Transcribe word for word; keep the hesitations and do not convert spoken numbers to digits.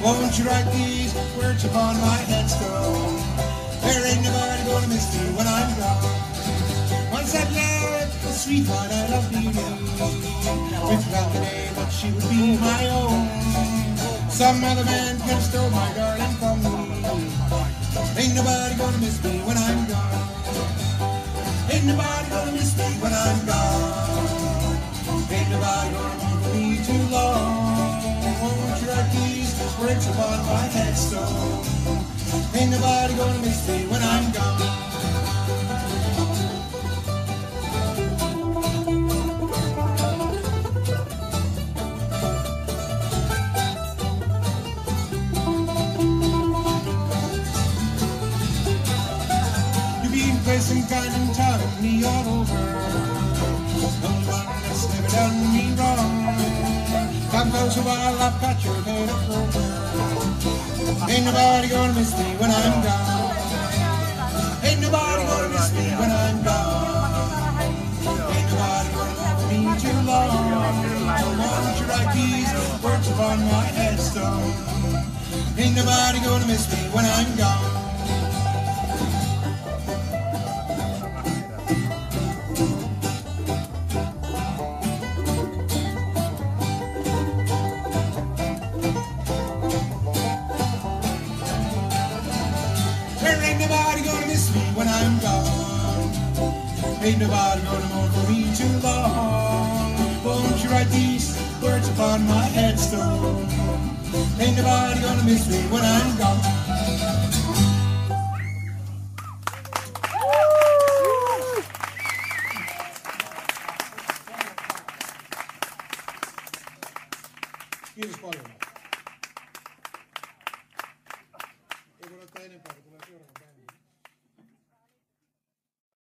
Won't you write these words upon my headstone? There ain't nobody gonna miss me when I'm gone. Once I've left the sweetheart I love dearly, with love today, but she would be my own. Some other man can steal my darling from me. Ain't nobody gonna miss me when I'm gone. Ain't nobody gonna miss me when I'm gone. Ain't nobody gonna leave me too long. Won't you write these words upon my headstone? Ain't nobody gonna miss me when I'm gone. Placing kind and telling me all over. No one that's never done me wrong. God knows while I've got your head up over. Ain't nobody gonna miss me when I'm gone. Ain't nobody gonna miss me when I'm gone. Ain't nobody gonna love me too long. Won't you write these words upon my headstone? Ain't nobody gonna miss me when I'm gone. Ain't nobody gonna miss me when I'm gone. Ain't nobody gonna mourn for me too long. Won't you write these words upon my headstone? Ain't nobody gonna miss me when I'm gone. Here's